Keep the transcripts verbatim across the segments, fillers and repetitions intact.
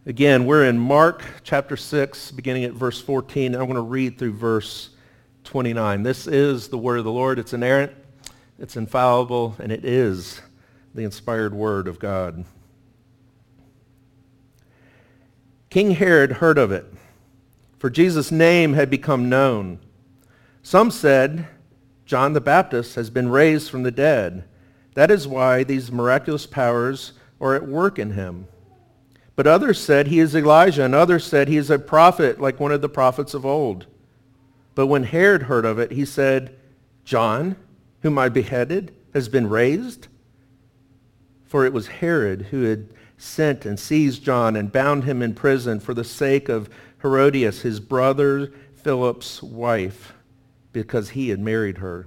Again, we're in Mark chapter six, beginning at verse fourteen. I'm going to read through verse twenty-nine. This is the word of the Lord. It's inerrant, it's infallible, and it is the inspired word of God. King Herod heard of it, for Jesus' name had become known. Some said, John the Baptist has been raised from the dead. That is why these miraculous powers are at work in him. But others said he is Elijah, and others said he is a prophet, like one of the prophets of old. But when Herod heard of it, he said, John, whom I beheaded, has been raised? For it was Herod who had sent and seized John and bound him in prison for the sake of Herodias, his brother Philip's wife, because he had married her.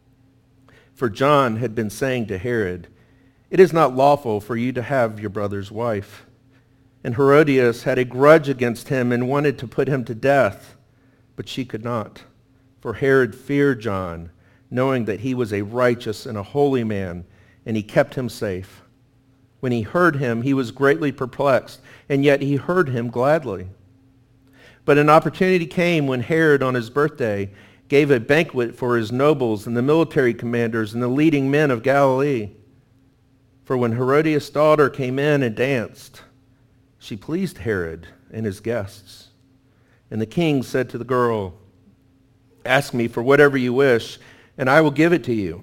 For John had been saying to Herod, it is not lawful for you to have your brother's wife. And Herodias had a grudge against him and wanted to put him to death, but she could not. For Herod feared John, knowing that he was a righteous and a holy man, and he kept him safe. When he heard him, he was greatly perplexed, and yet he heard him gladly. But an opportunity came when Herod, on his birthday, gave a banquet for his nobles and the military commanders and the leading men of Galilee. For when Herodias' daughter came in and danced, she pleased Herod and his guests. And the king said to the girl, ask me for whatever you wish, and I will give it to you.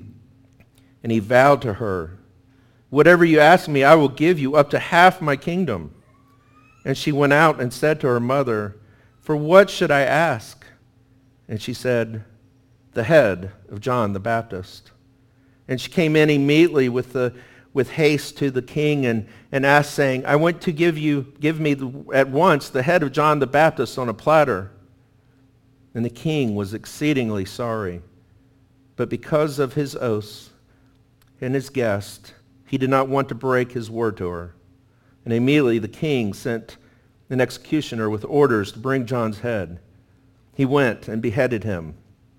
And he vowed to her, whatever you ask me, I will give you up to half my kingdom. And she went out and said to her mother, for what should I ask? And she said, the head of John the Baptist. And she came in immediately with the with haste to the king and, and asked, saying, I want to give you, give me the, at once the head of John the Baptist on a platter. And the king was exceedingly sorry. But because of his oaths and his guest, he did not want to break his word to her. And immediately the king sent an executioner with orders to bring John's head. He went and beheaded him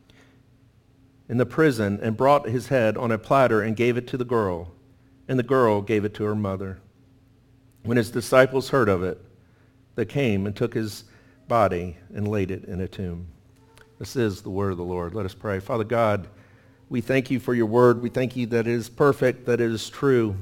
in the prison and brought his head on a platter and gave it to the girl. And the girl gave it to her mother. When his disciples heard of it, they came and took his body and laid it in a tomb. This is the word of the Lord. Let us pray. Father God, we thank you for your word. We thank you that it is perfect, that it is true.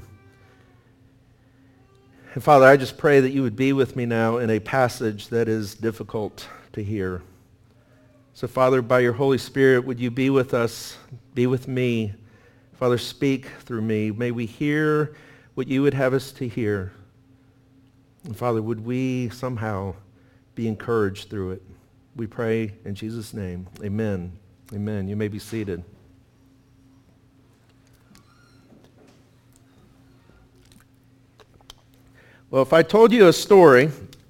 And Father, I just pray that you would be with me now in a passage that is difficult to hear. So Father, by your Holy Spirit, would you be with us, be with me. Father, speak through me. May we hear what you would have us to hear. And Father, would we somehow be encouraged through it? We pray in Jesus' name. Amen. Amen. You may be seated. Well, if I told you a story,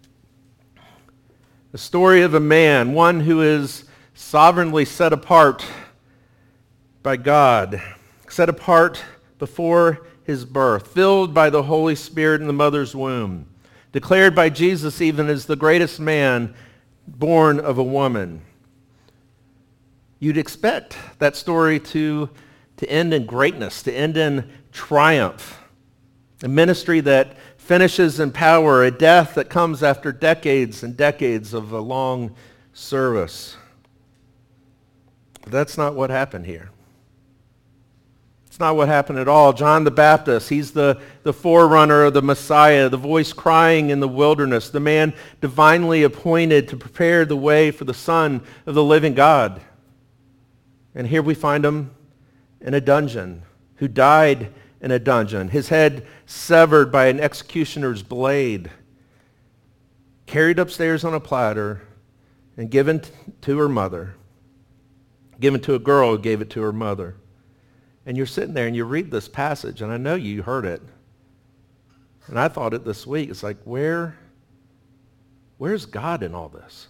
a story of a man, one who is sovereignly set apart by God, set apart before his birth, filled by the Holy Spirit in the mother's womb, declared by Jesus even as the greatest man born of a woman. You'd expect that story to, to end in greatness, to end in triumph, a ministry that finishes in power, a death that comes after decades and decades of a long service. But that's not what happened here. It's not what happened at all. John the Baptist, he's the, the forerunner of the Messiah, the voice crying in the wilderness, the man divinely appointed to prepare the way for the Son of the living God. And here we find him in a dungeon, who died in a dungeon, his head severed by an executioner's blade, carried upstairs on a platter, and given t- to her mother, given to a girl who gave it to her mother. And you're sitting there and you read this passage, and I know you heard it. And I thought it this week. It's like, where, where's God in all this?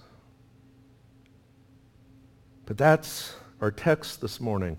But that's our text this morning.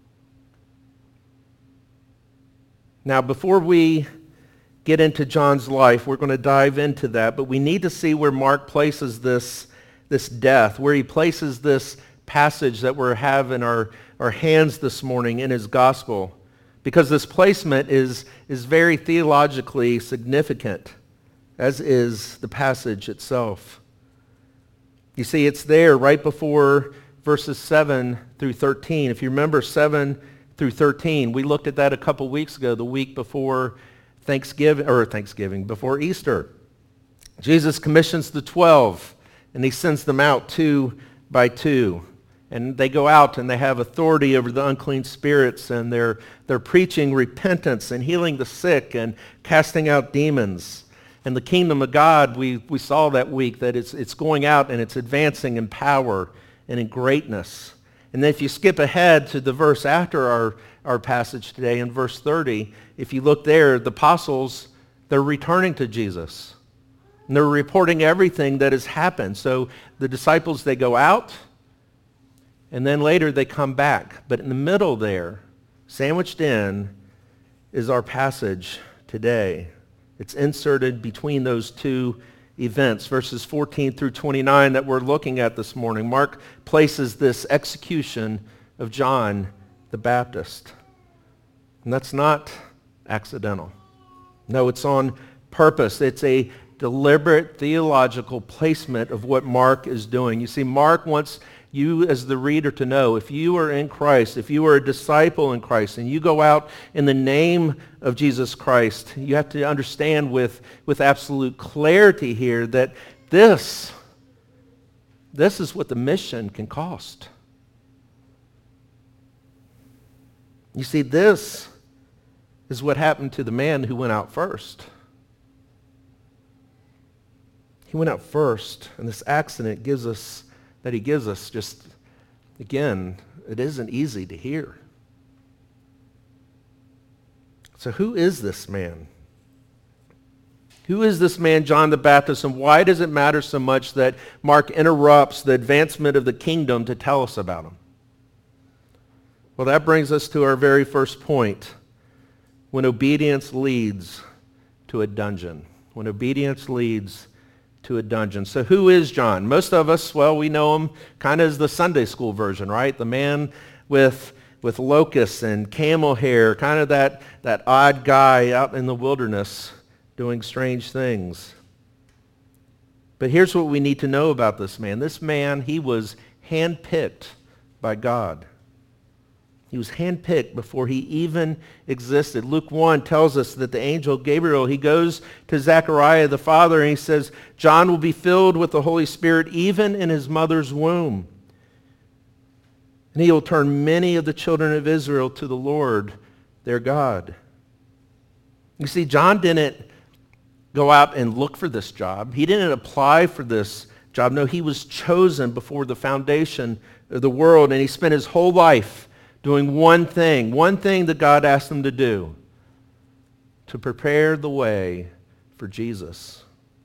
Now, before we get into John's life, we're going to dive into that, but we need to see where Mark places this, this death, where he places this passage that we have in our, our hands this morning in his gospel, because this placement is, is very theologically significant. as is the passage itself. You see, it's there right before verses seven through thirteen. If you remember seven through thirteen, we looked at that a couple weeks ago, the week before Thanksgiving, or Thanksgiving, before Easter. Jesus commissions the twelve, and he sends them out two by two. And they go out and they have authority over the unclean spirits, and they're, they're preaching repentance and healing the sick and casting out demons. And the kingdom of God, we, we saw that week that it's, it's going out and it's advancing in power and in greatness. And then if you skip ahead to the verse after our, our passage today, in verse thirty, if you look there, the apostles, they're returning to Jesus. And they're reporting everything that has happened. So the disciples, they go out, and then later they come back. But in the middle there, sandwiched in, is our passage today. It's inserted between those two events, verses fourteen through twenty-nine that we're looking at this morning. Mark places this execution of John the Baptist. And that's not accidental. No, it's on purpose. It's a deliberate theological placement of what Mark is doing. You see, Mark wants you as the reader to know, if you are in Christ, if you are a disciple in Christ, and you go out in the name of Jesus Christ, you have to understand with, with absolute clarity here that this, this is what the mission can cost. You see, this is what happened to the man who went out first. He went out first, and this accident gives us, that he gives us just, again, it isn't easy to hear. So who is this man? Who is this man, John the Baptist, and why does it matter so much that Mark interrupts the advancement of the kingdom to tell us about him? Well, that brings us to our very first point. When obedience leads to a dungeon. When obedience leads to a dungeon. So who is John? Most of us, well, we know him kind of as the Sunday school version, right? The man with with locusts and camel hair, kind of that, that odd guy out in the wilderness doing strange things. But here's what we need to know about this man. This man, he was handpicked by God. He was handpicked before he even existed. Luke one tells us that the angel Gabriel, he goes to Zechariah the father and he says, John will be filled with the Holy Spirit even in his mother's womb. And he will turn many of the children of Israel to the Lord, their God. You see, John didn't go out and look for this job. He didn't apply for this job. No, he was chosen before the foundation of the world, and he spent his whole life doing one thing, one thing that God asked him to do, to prepare the way for Jesus.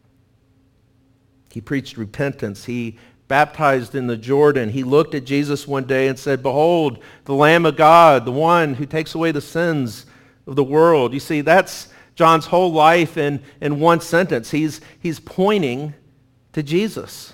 He preached repentance. He baptized in the Jordan. He looked at Jesus one day and said, behold, the Lamb of God, the one who takes away the sins of the world. You see, that's John's whole life in, in one sentence. He's, he's pointing to Jesus.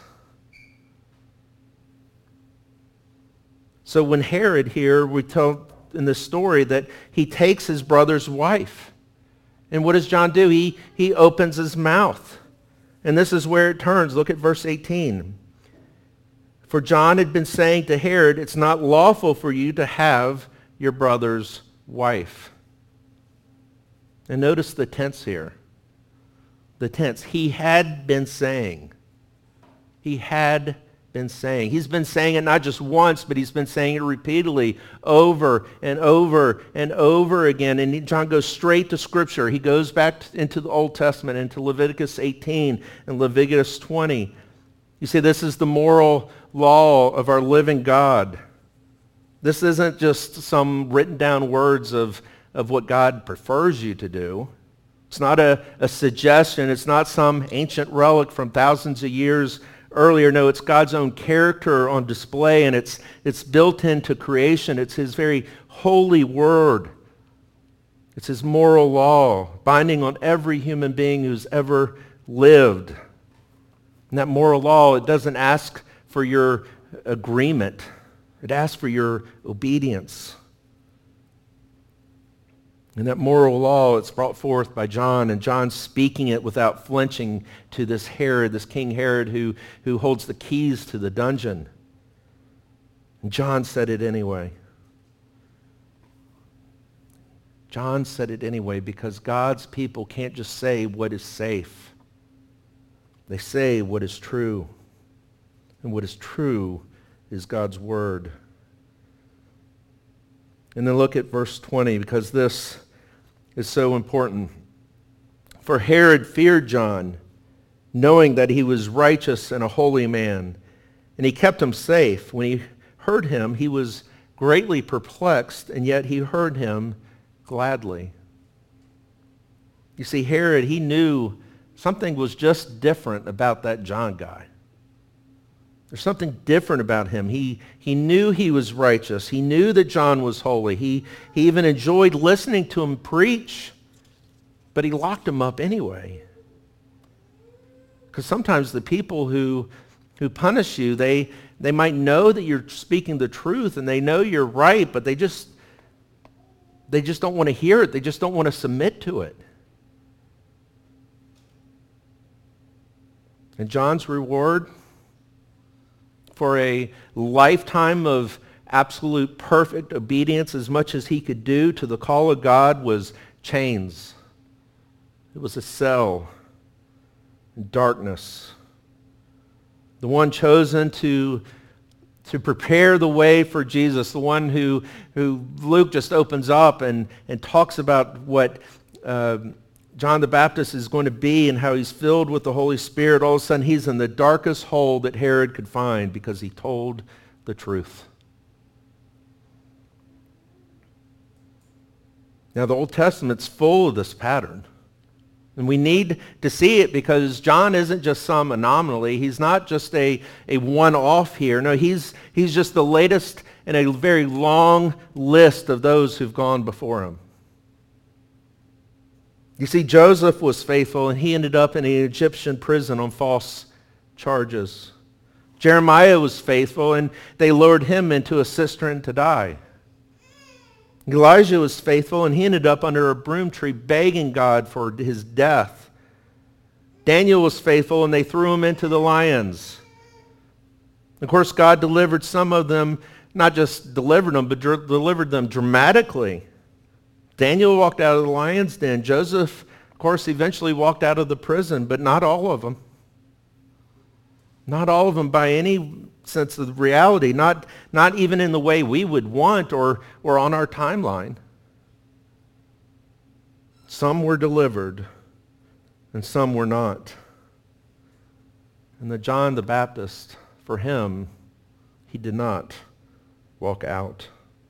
So when Herod here, we tell in this story that he takes his brother's wife. And what does John do? He, he opens his mouth. And this is where it turns. Look at verse eighteen. For John had been saying to Herod, it's not lawful for you to have your brother's wife. And notice the tense here. The tense. He had been saying. He had been saying. He's been saying it not just once, but he's been saying it repeatedly over and over and over again. And John goes straight to Scripture. He goes back into the Old Testament, into Leviticus eighteen and Leviticus twenty. You see, this is the moral law of our living God. This isn't just some written down words of, of what God prefers you to do. It's not a, a suggestion. It's not some ancient relic from thousands of years earlier. No, it's God's own character on display, and it's, it's built into creation. It's his very holy word. It's his moral law, binding on every human being who's ever lived. And that moral law, it doesn't ask for your agreement. It asks for your obedience. And that moral law, it's brought forth by John, and John speaking it without flinching to this Herod, this King Herod who, who holds the keys to the dungeon. And John said it anyway. John said it anyway because God's people can't just say what is safe. They say what is true. And what is true is God's word. And then look at verse twenty, because this is so important. For Herod feared John, knowing that he was righteous and a holy man, and he kept him safe. When he heard him, he was greatly perplexed, and yet he heard him gladly. You see, Herod, he knew something was just different about that John guy. There's something different about him. He, he knew he was righteous. He knew that John was holy. He, he even enjoyed listening to him preach, but he locked him up anyway. Because sometimes the people who, who punish you, they, they might know that you're speaking the truth and they know you're right, but they just, they just don't want to hear it. They just don't want to submit to it. And John's reward for a lifetime of absolute perfect obedience, as much as he could do to the call of God, was chains. It was a cell, darkness. The one chosen to, to prepare the way for Jesus, the one who, who Luke just opens up and, and talks about what uh, John the Baptist is going to be and how he's filled with the Holy Spirit. All of a sudden, he's in the darkest hole that Herod could find because he told the truth. Now, the Old Testament's full of this pattern. And we need to see it because John isn't just some anomaly. He's not just a, a one-off here. No, he's, he's just the latest in a very long list of those who've gone before him. You see, Joseph was faithful, and he ended up in an Egyptian prison on false charges. Jeremiah was faithful, and they lured him into a cistern to die. Elijah was faithful, and he ended up under a broom tree begging God for his death. Daniel was faithful, and they threw him into the lions. Of course, God delivered some of them, not just delivered them, but dr- delivered them dramatically. Daniel walked out of the lion's den. Joseph, of course, eventually walked out of the prison, but not all of them. Not all of them by any sense of reality, not, not even in the way we would want or, or on our timeline. Some were delivered, and some were not. And the John the Baptist, for him, he did not walk out.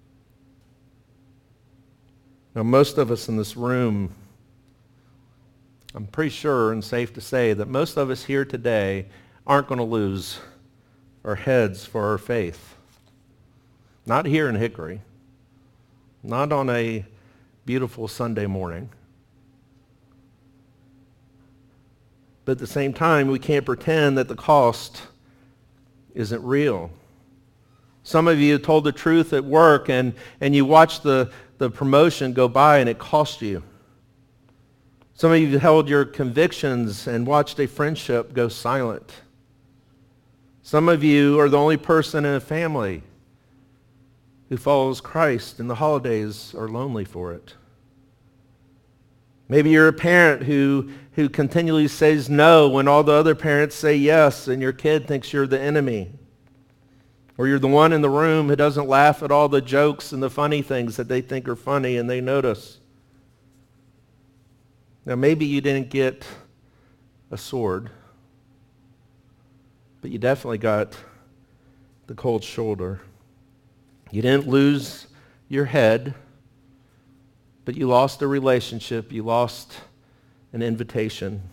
Now, most of us in this room, I'm pretty sure and safe to say that most of us here today aren't going to lose our heads for our faith. Not here in Hickory. Not on a beautiful Sunday morning. But at the same time, we can't pretend that the cost isn't real. Some of you told the truth at work and, and you watched the, the promotion go by and it cost you. Some of you held your convictions and watched a friendship go silent. Some of you are the only person in a family who follows Christ, and the holidays are lonely for it. Maybe you're a parent who, who continually says no when all the other parents say yes, and your kid thinks you're the enemy. Or you're the one in the room who doesn't laugh at all the jokes and the funny things that they think are funny and they notice. Now, maybe you didn't get a sword, but you definitely got the cold shoulder. You didn't lose your head, but you lost a relationship. You lost an invitation.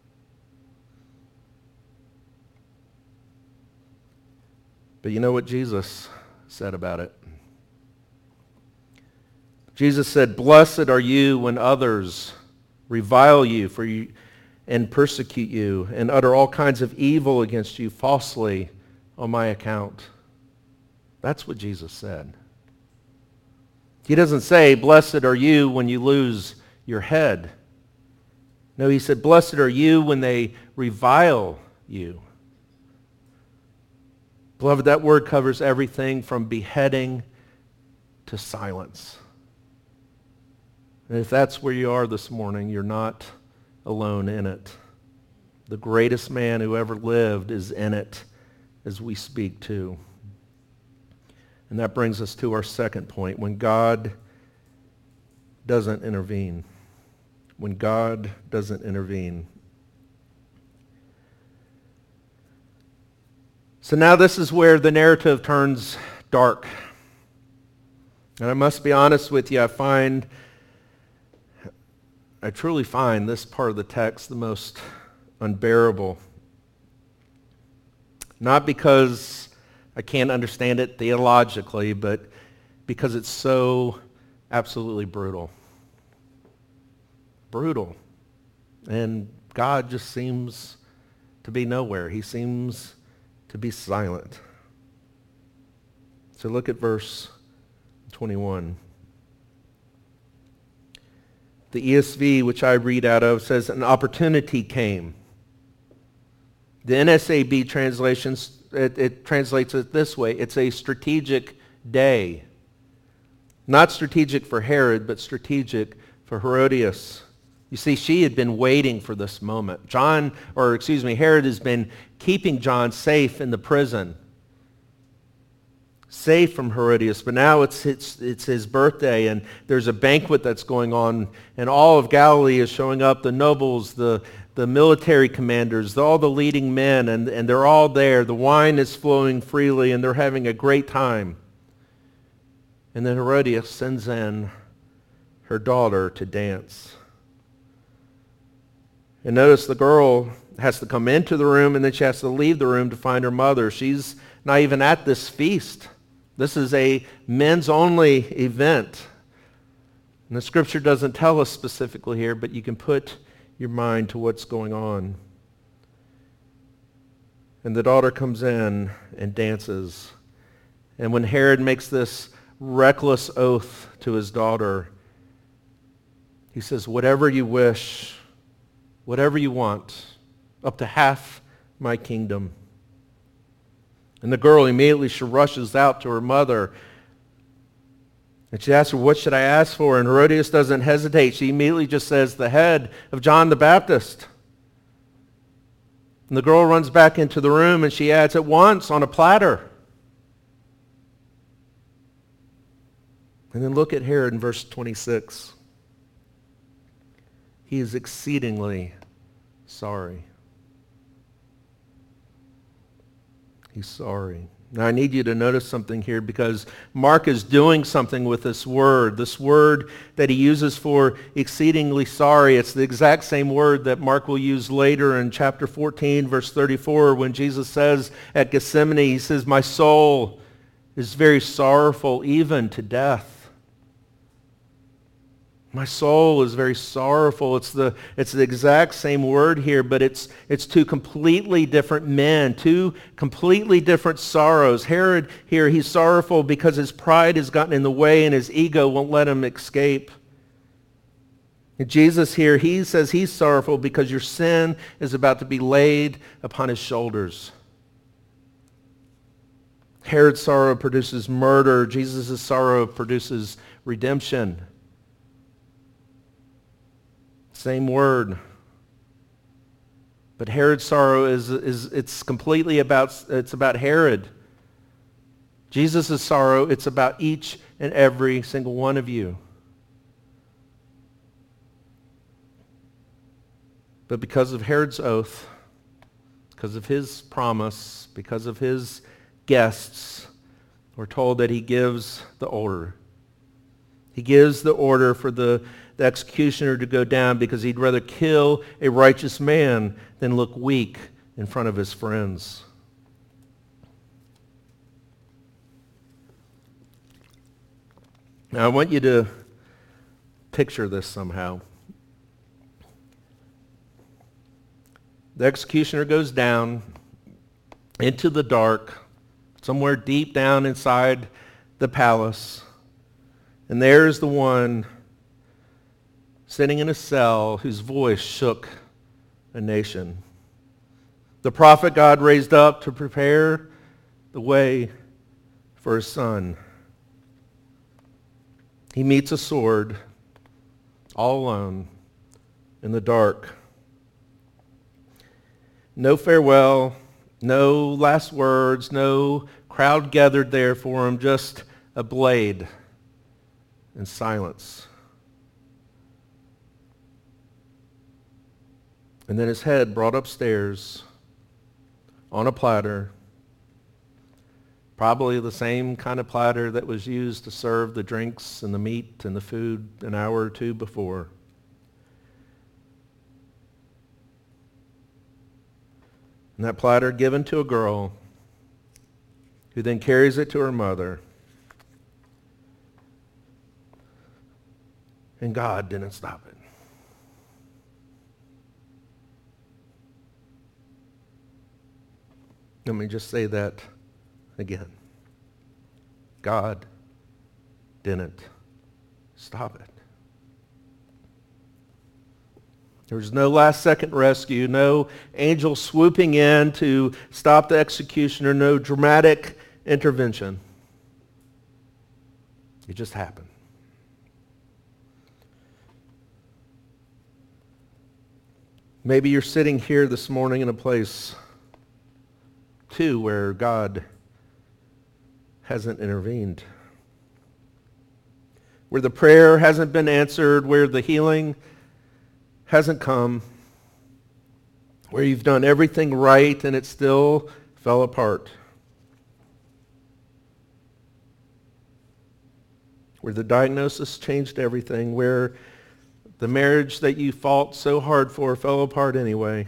But you know what Jesus said about it? Jesus said, "Blessed are you when others revile you for you and persecute you and utter all kinds of evil against you falsely on my account." That's what Jesus said. He doesn't say, blessed are you when you lose your head. No, he said, blessed are you when they revile you. Beloved, that word covers everything from beheading to silence. And if that's where you are this morning, you're not alone in it. The greatest man who ever lived is in it as we speak too. And that brings us to our second point. When God doesn't intervene. When God doesn't intervene. So now this is where the narrative turns dark. And I must be honest with you, I find, I truly find this part of the text the most unbearable. Not because I can't understand it theologically, but because it's so absolutely brutal. Brutal. And God just seems to be nowhere. He seems to be silent. So look at verse twenty-one. The E S V, which I read out of, says, an opportunity came. The N S A B translations, it, it translates it this way. It's a strategic day. Not strategic for Herod, but strategic for Herodias. You see, she had been waiting for this moment. John, or excuse me, Herod has been keeping John safe in the prison. Safe from Herodias, but now it's, it's, it's his birthday, and there's a banquet that's going on, and all of Galilee is showing up, the nobles, the, the military commanders, all the leading men, and, and they're all there. The wine is flowing freely, and they're having a great time. And then Herodias sends in her daughter to dance. And notice the girl has to come into the room, and then she has to leave the room to find her mother. She's not even at this feast. This is a men's-only event. And the scripture doesn't tell us specifically here, but you can put your mind to what's going on. And the daughter comes in and dances. And when Herod makes this reckless oath to his daughter, he says, whatever you wish, whatever you want, up to half my kingdom. And the girl immediately, she rushes out to her mother. And she asks her, what should I ask for? And Herodias doesn't hesitate. She immediately just says, the head of John the Baptist. And the girl runs back into the room, and she adds, at once, on a platter. And then look at Herod in verse twenty-six. He is exceedingly sorry. He's sorry. Now I need you to notice something here, because Mark is doing something with this word. This word that he uses for exceedingly sorry. It's the exact same word that Mark will use later in chapter fourteen, verse thirty-four, when Jesus says at Gethsemane, he says, my soul is very sorrowful, even to death. My soul is very sorrowful. It's the, it's the exact same word here, but it's, it's two completely different men, two completely different sorrows. Herod here, he's sorrowful because his pride has gotten in the way and his ego won't let him escape. And Jesus here, he says he's sorrowful because your sin is about to be laid upon his shoulders. Herod's sorrow produces murder. Jesus' sorrow produces redemption. Same word. But Herod's sorrow is, is it's completely about, it's about Herod. Jesus' sorrow, it's about each and every single one of you. But because of Herod's oath, because of his promise, because of his guests, we're told that he gives the order. He gives the order for the the executioner to go down because he'd rather kill a righteous man than look weak in front of his friends. Now I want you to picture this somehow. The executioner goes down into the dark, somewhere deep down inside the palace. And there's the one sitting in a cell whose voice shook a nation. The prophet God raised up to prepare the way for his son. He meets a sword all alone in the dark. No farewell, no last words, no crowd gathered there for him, just a blade and silence. And then his head brought upstairs on a platter, probably the same kind of platter that was used to serve the drinks and the meat and the food an hour or two before. And that platter given to a girl who then carries it to her mother. And God didn't stop it. Let me just say that again. God didn't stop it. There was no last second rescue, no angel swooping in to stop the execution, or no dramatic intervention. It just happened. Maybe you're sitting here this morning in a place too where God hasn't intervened, where the prayer hasn't been answered, where the healing hasn't come, where you've done everything right and it still fell apart, where the diagnosis changed everything, where the marriage that you fought so hard for fell apart anyway,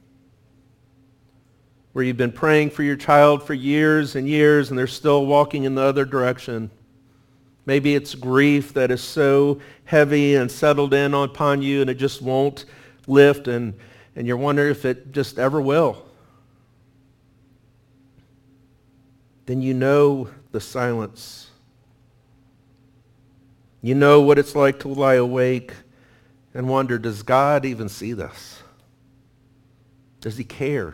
where you've been praying for your child for years and years and they're still walking in the other direction. Maybe it's grief that is so heavy and settled in upon you and it just won't lift, and, and you're wondering if it just ever will. Then you know the silence. You know what it's like to lie awake and wonder, does God even see this? Does he care?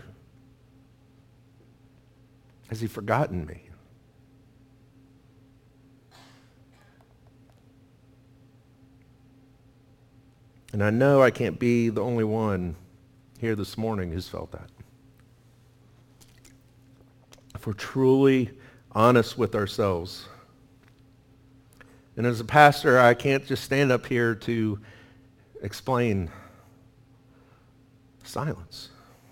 Has he forgotten me? And I know I can't be the only one here this morning who's felt that. If we're truly honest with ourselves. And as a pastor, I can't just stand up here to explain silence.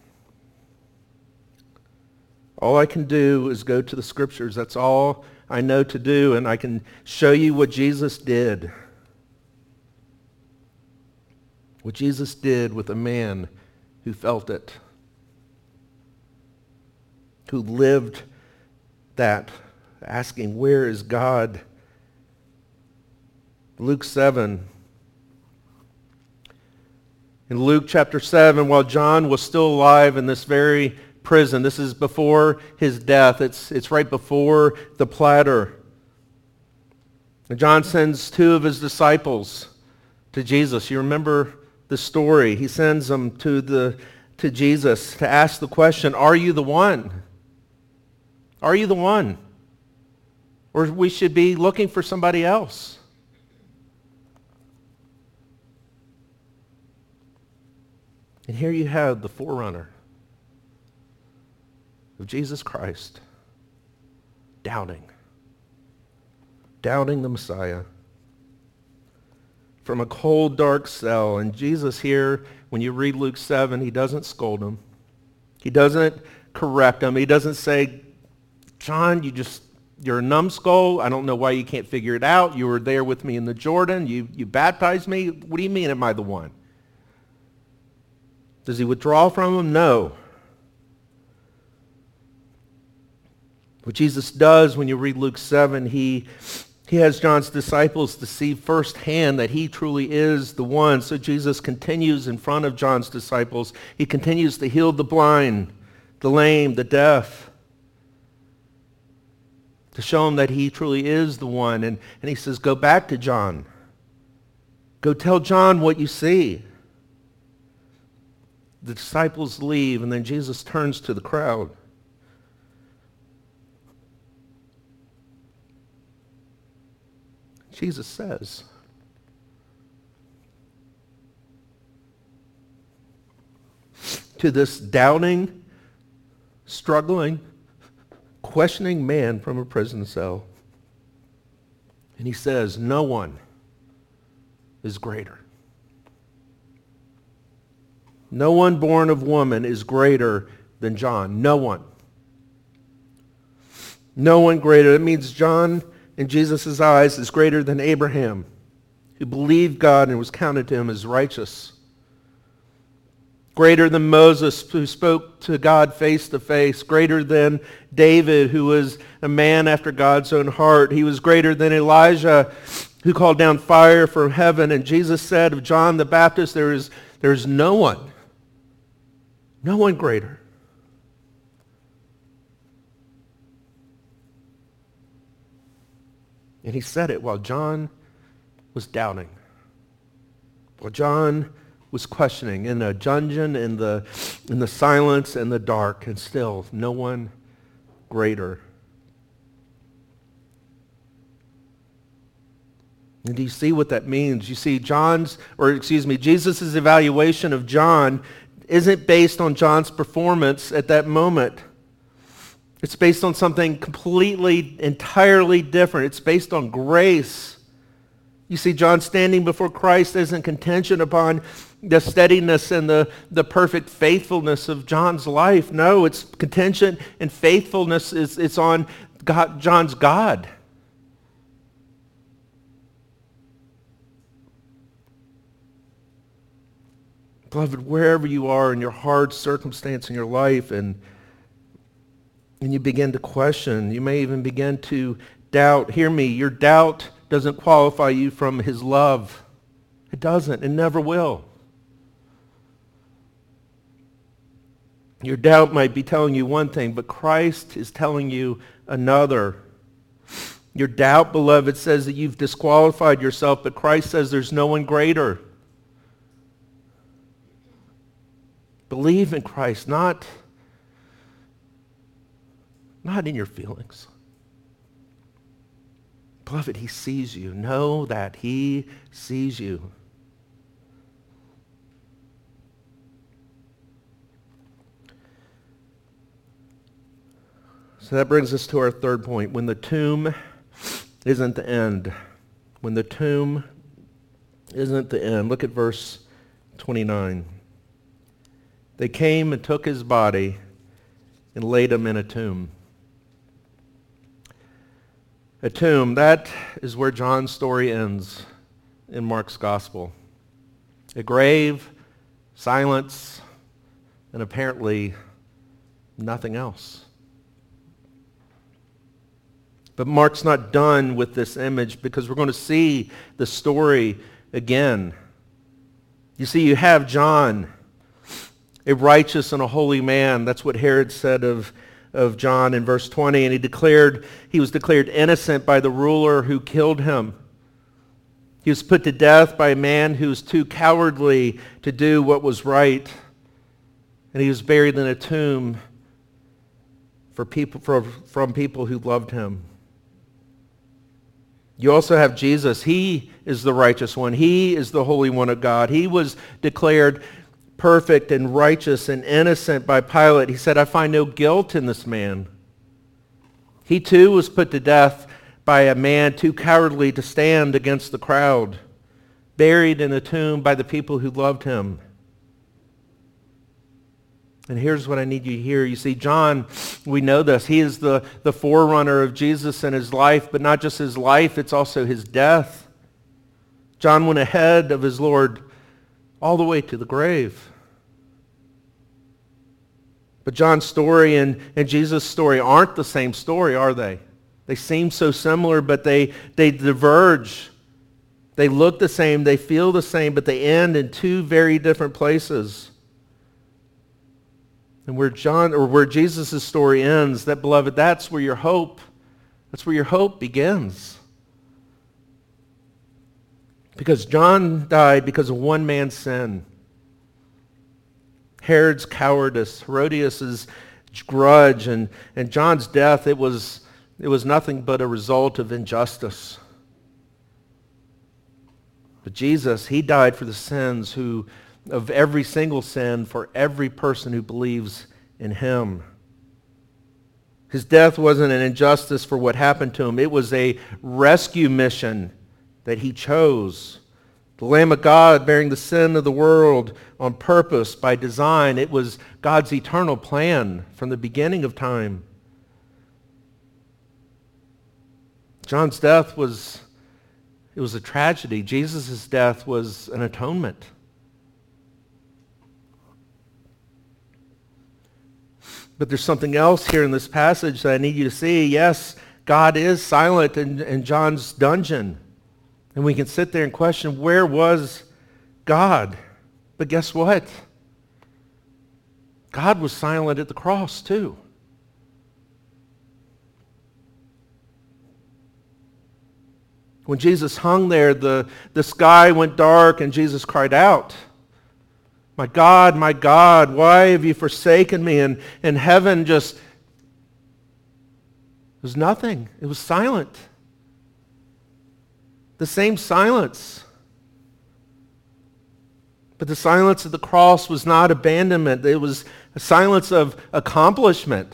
All I can do is go to the scriptures. That's all I know to do, and I can show you what Jesus did. What Jesus did with a man who felt it, who lived that, asking, where is God? Luke seven. In Luke chapter seven, while John was still alive in this very prison, this is before his death. It's, it's right before the platter. And John sends two of his disciples to Jesus. You remember the story. He sends them to, the, to Jesus to ask the question, are you the one? Are you the one? Or we should be looking for somebody else. And here you have the forerunner of Jesus Christ, doubting, doubting the Messiah from a cold, dark cell. And Jesus here, when you read Luke seven, he doesn't scold him. He doesn't correct him. He doesn't say, John, you just, you're a numbskull. I don't know why you can't figure it out. You were there with me in the Jordan. You, you baptized me. What do you mean, am I the one? Does he withdraw from him? No. What Jesus does when you read Luke seven, he, he has John's disciples to see firsthand that he truly is the one. So Jesus continues in front of John's disciples. He continues to heal the blind, the lame, the deaf. to show him that he truly is the one. And, and he says, go back to John. Go tell John what you see. The disciples leave, and then Jesus turns to the crowd. Jesus says, to this doubting, struggling, questioning man from a prison cell, and he says, no one is greater. No one born of woman is greater than John. No one. No one greater. That means John, in Jesus' eyes, is greater than Abraham, who believed God and was counted to him as righteous. Greater than Moses, who spoke to God face to face. Greater than David, who was a man after God's own heart. He was greater than Elijah, who called down fire from heaven. And Jesus said of John the Baptist, there is, there is no one, no one greater. And he said it while John was doubting. While John was questioning in a dungeon, in the, in the silence and the dark, and still no one greater. And do you see what that means? You see, John's, or excuse me, Jesus' evaluation of John isn't based on John's performance at that moment. It's based on something completely, entirely different. It's based on grace. You see, John standing before Christ isn't contingent upon the steadiness and the, the perfect faithfulness of John's life. No, it's contingent and faithfulness is it's on God, John's God. Beloved, wherever you are in your hard circumstance in your life, and and you begin to question, you may even begin to doubt. Hear me, your doubt doesn't qualify you from his love. It doesn't. It never will. Your doubt might be telling you one thing, but Christ is telling you another. Your doubt, beloved, says that you've disqualified yourself, but Christ says there's no one greater. Believe in Christ, not, not in your feelings. Beloved, he sees you. Know that he sees you. So that brings us to our third point. When the tomb isn't the end. When the tomb isn't the end. Look at verse twenty-nine. They came and took his body and laid him in a tomb. A tomb, that is where John's story ends in Mark's gospel. A grave, silence, and apparently nothing else. But Mark's not done with this image, because we're going to see the story again. You see, you have John, a righteous and a holy man. That's what Herod said of, of John in verse twenty. And he declared, he was declared innocent by the ruler who killed him. He was put to death by a man who was too cowardly to do what was right. And he was buried in a tomb for people, for, from people who loved him. You also have Jesus. He is the righteous one. He is the Holy One of God. He was declared perfect and righteous and innocent by Pilate. He said, I find no guilt in this man. He too was put to death by a man too cowardly to stand against the crowd, buried in a tomb by the people who loved him. And here's what I need you to hear. You see, John, we know this. He is the, the forerunner of Jesus and his life, but not just his life, it's also his death. John went ahead of his Lord all the way to the grave. But John's story and, and Jesus' story aren't the same story, are they? They seem so similar, but they, they diverge. They look the same, they feel the same, but they end in two very different places. And where John or where Jesus' story ends, that beloved, that's where your hope That's where your hope begins. Because John died because of one man's sin. Herod's cowardice, Herodias' grudge, and, and John's death, it was, it was nothing but a result of injustice. But Jesus, he died for the sins who, of every single sin, for every person who believes in him. His death wasn't an injustice for what happened to him. It was a rescue mission that he chose. The Lamb of God bearing the sin of the world on purpose, by design. It was God's eternal plan from the beginning of time. John's death was, it was a tragedy. Jesus' death was an atonement. But there's something else here in this passage that I need you to see. Yes, God is silent in, in John's dungeon. And we can sit there and question, where was God? But guess what? God was silent at the cross too. When Jesus hung there, the, the sky went dark and Jesus cried out, "My God, my God, why have you forsaken me?" And, and heaven just, it was nothing. It was silent. The same silence. But the silence of the cross was not abandonment. It was a silence of accomplishment.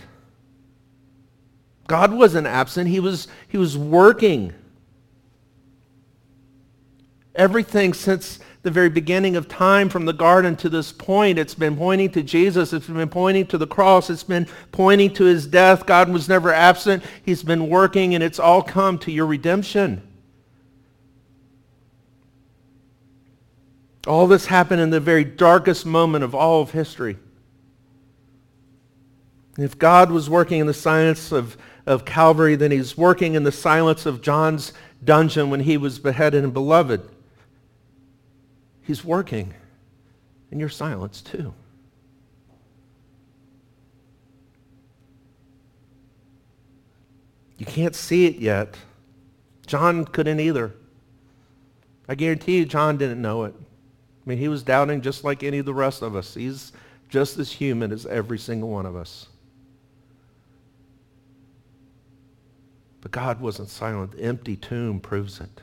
God wasn't absent. He was, he was working. Everything since the very beginning of time, from the garden to this point, it's been pointing to Jesus. It's been pointing to the cross. It's been pointing to his death. God was never absent. He's been working, and it's all come to your redemption. All this happened in the very darkest moment of all of history. And if God was working in the silence of, of Calvary, then he's working in the silence of John's dungeon when he was beheaded and beloved. He's working in your silence too. You can't see it yet. John couldn't either. I guarantee you John didn't know it. I mean, he was doubting just like any of the rest of us. He's just as human as every single one of us. But God wasn't silent. The empty tomb proves it.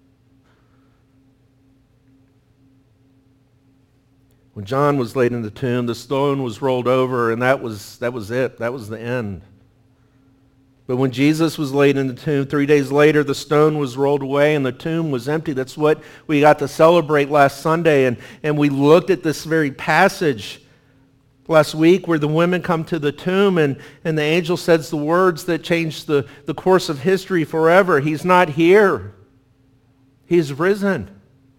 When John was laid in the tomb, the stone was rolled over, and that was, that was it. That was the end. But when Jesus was laid in the tomb, three days later, the stone was rolled away and the tomb was empty. That's what we got to celebrate last Sunday. And, and we looked at this very passage last week where the women come to the tomb and, and the angel says the words that changed the, the course of history forever. He's not here. He's risen.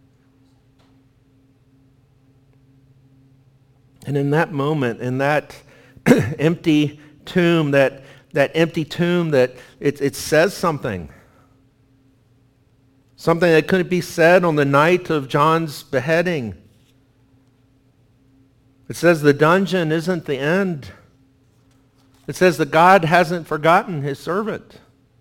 And in that moment, in that empty tomb, that That empty tomb, that it, it says something. Something that couldn't be said on the night of John's beheading. It says the dungeon isn't the end. It says that God hasn't forgotten his servant.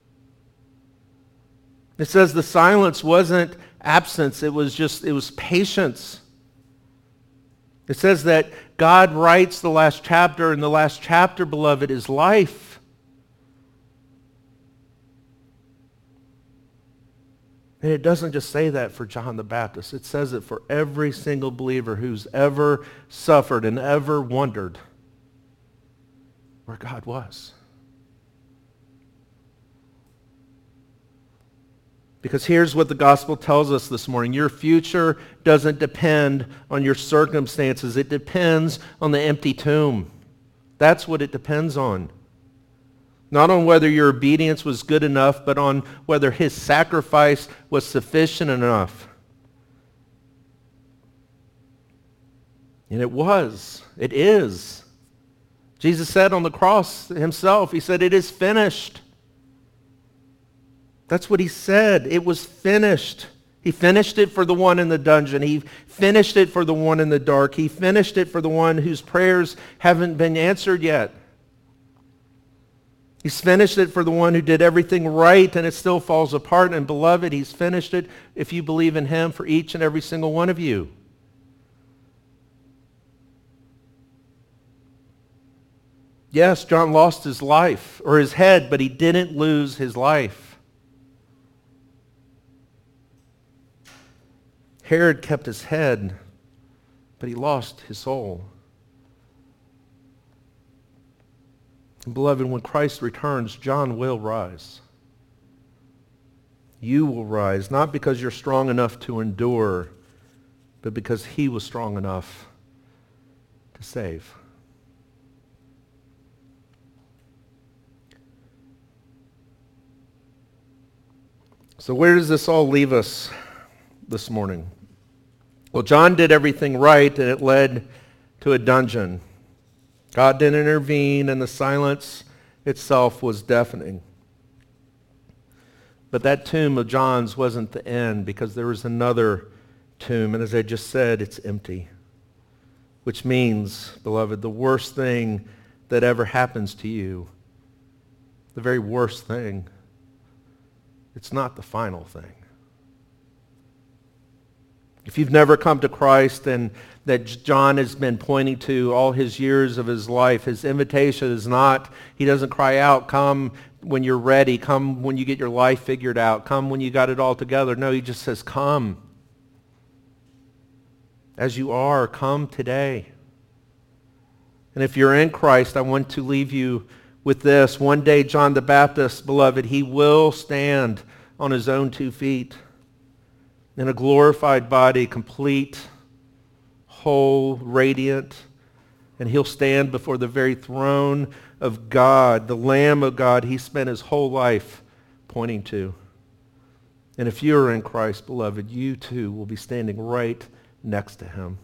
It says the silence wasn't absence. It was just, it was patience. It says that God writes the last chapter, and the last chapter, beloved, is life. And it doesn't just say that for John the Baptist. It says it for every single believer who's ever suffered and ever wondered where God was. Because here's what the gospel tells us this morning. Your future doesn't depend on your circumstances. It depends on the empty tomb. That's what it depends on. Not on whether your obedience was good enough, but on whether his sacrifice was sufficient enough. And it was. It is. Jesus said on the cross himself, he said, "It is finished." That's what he said. It was finished. He finished it for the one in the dungeon. He finished it for the one in the dark. He finished it for the one whose prayers haven't been answered yet. He's finished it for the one who did everything right and it still falls apart. And beloved, he's finished it, if you believe in him, for each and every single one of you. Yes, John lost his life, or his head, but he didn't lose his life. Herod kept his head, but he lost his soul. And beloved, when Christ returns, John will rise. You will rise, not because you're strong enough to endure, but because he was strong enough to save. So where does this all leave us this morning? Well, John did everything right, and it led to a dungeon. God didn't intervene, and the silence itself was deafening. But that tomb of John's wasn't the end, because there was another tomb, and as I just said, it's empty. Which means, beloved, the worst thing that ever happens to you, the very worst thing, it's not the final thing. If you've never come to Christ and that John has been pointing to all his years of his life, his invitation is not, he doesn't cry out, come when you're ready, come when you get your life figured out, come when you got it all together. No, he just says, come. As you are, come today. And if you're in Christ, I want to leave you with this. One day, John the Baptist, beloved, he will stand on his own two feet in a glorified body, complete, whole, radiant, and he'll stand before the very throne of God, the Lamb of God he spent his whole life pointing to. And if you are in Christ, beloved, you too will be standing right next to him.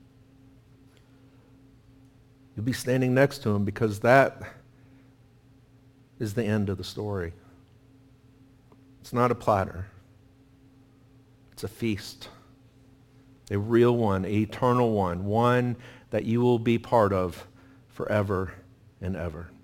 You'll be standing next to him because that is the end of the story. It's not a platter. It's a feast. A real one, an eternal one, one that you will be part of forever and ever.